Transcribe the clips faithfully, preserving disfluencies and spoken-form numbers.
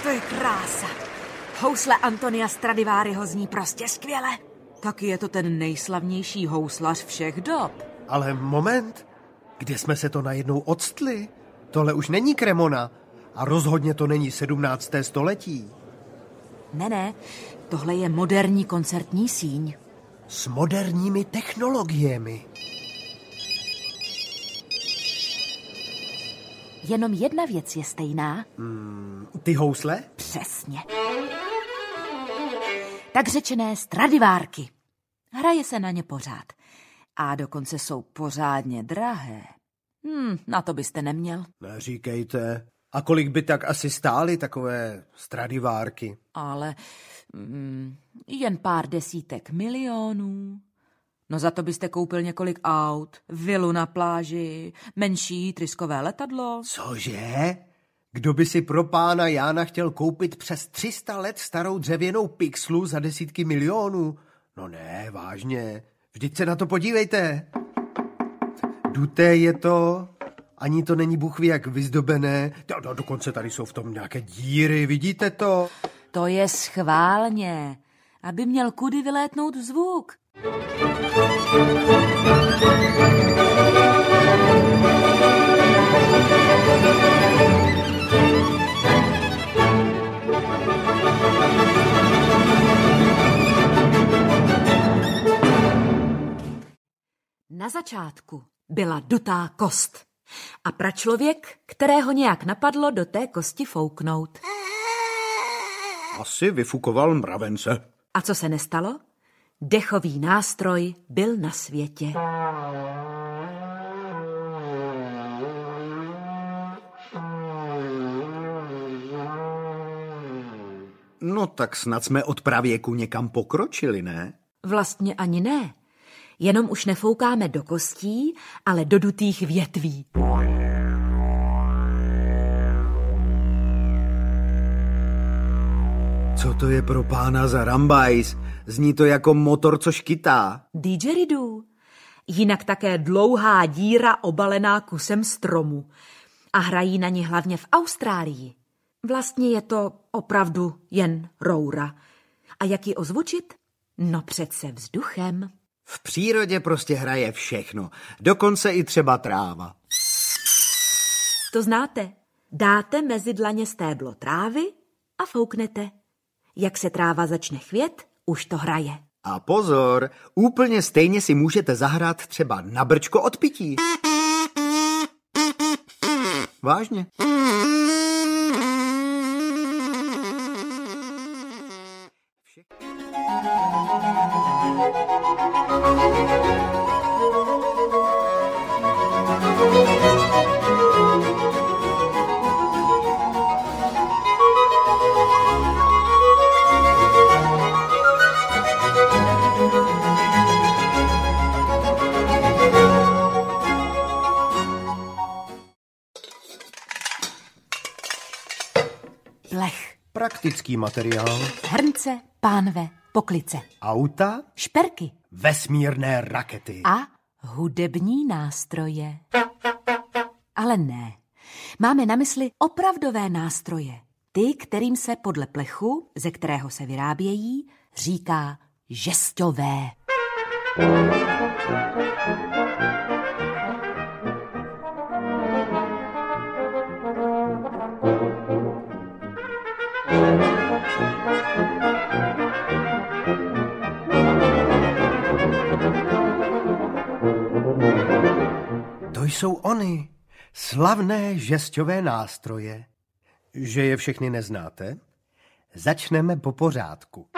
To je krása. Housle Antonia Stradivariho zní prostě skvěle. Taky je to ten nejslavnější houslař všech dob. Ale moment, kde jsme se to najednou odstli? Tohle už není Cremona a rozhodně to není sedmnácté století. Ne, ne, tohle je moderní koncertní síň. S moderními technologiemi. Jenom jedna věc je stejná. Hmm, ty housle? Přesně. Tak řečené Stradivárky. Hraje se na ně pořád. A dokonce jsou pořádně drahé. Hmm, na to byste neměl. Neříkejte. A kolik by tak asi stály takové Stradivárky? Ale mm, jen pár desítek milionů. No za to byste koupil několik aut, vilu na pláži, menší tryskové letadlo. Cože? Kdo by si pro pána Jána chtěl koupit přes tři sta let starou dřevěnou pixlu za desítky milionů? No ne, vážně. Vždyť se na to podívejte. Duté je to, ani to není bůh ví jak vyzdobené. No, no, dokonce tady jsou v tom nějaké díry, vidíte to? To je schválně, aby měl kudy vylétnout zvuk. Na začátku byla dutá kost a pračlověk, kterého nějak napadlo do té kosti fouknout. Asi vyfukoval mravence. A co se nestalo? Dechový nástroj byl na světě. No tak snad jsme od pravěku někam pokročili, ne? Vlastně ani ne. Jenom už nefoukáme do kostí, ale do dutých větví. Co to je pro pána za rambajs? Zní to jako motor, co škytá. Didgeridoo. Jinak také dlouhá díra obalená kusem stromu. A hrají na ně hlavně v Austrálii. Vlastně je to opravdu jen roura. A jak ji ozvučit? No přece vzduchem. V přírodě prostě hraje všechno, dokonce i třeba tráva. To znáte. Dáte mezi dlaně stéblo trávy a fouknete. Jak se tráva začne chvět, už to hraje. A pozor, úplně stejně si můžete zahrát třeba na brčko od pití. Vážně. Plech. Praktický materiál. Hrnce, pánve, poklice. Auta. Šperky. Vesmírné rakety. A hudební nástroje. Ale ne. Máme na mysli opravdové nástroje. Ty, kterým se podle plechu, ze kterého se vyrábějí, říká žesťové. To jsou ony, slavné žesťové nástroje. Že je všechny neznáte? Začneme po pořádku.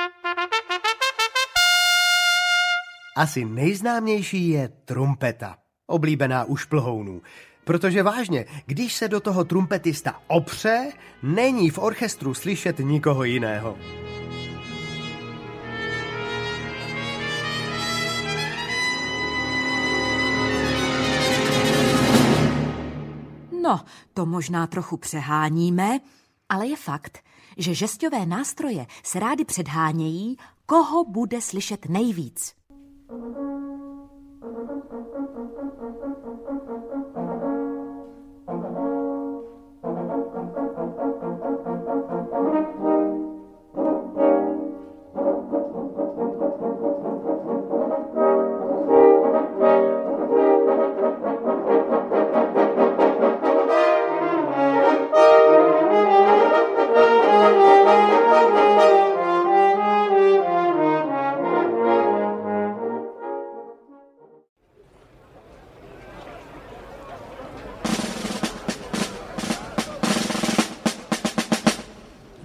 Asi nejznámější je trumpeta, oblíbená u šplhounů. Protože vážně, když se do toho trumpetista opře, není v orchestru slyšet nikoho jiného. No, to možná trochu přeháníme, ale je fakt, že žesťové nástroje se rády předhánějí, koho bude slyšet nejvíc.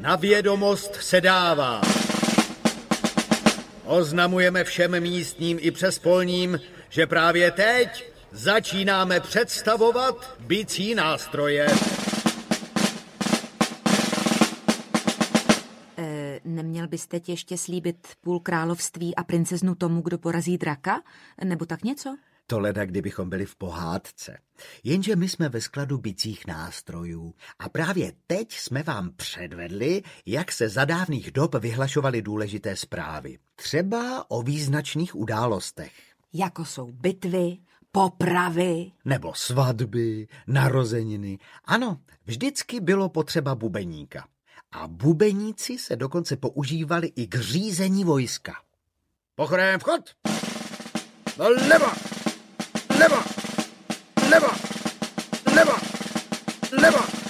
Na vědomost se dává. Oznamujeme všem místním i přespolním, že právě teď začínáme představovat bicí nástroje. E, neměl byste ještě slíbit půl království a princeznu tomu, kdo porazí draka? Nebo tak něco? To leda, kdybychom byli v pohádce. Jenže my jsme ve skladu bicích nástrojů a právě teď jsme vám předvedli, jak se za dávných dob vyhlašovaly důležité zprávy. Třeba o význačných událostech. Jako jsou bitvy, popravy. Nebo svatby, narozeniny. Ano, vždycky bylo potřeba bubeníka. A bubeníci se dokonce používali i k řízení vojska. Pochrajem vchod! Leva! Leva! Leva! Leva! Leva!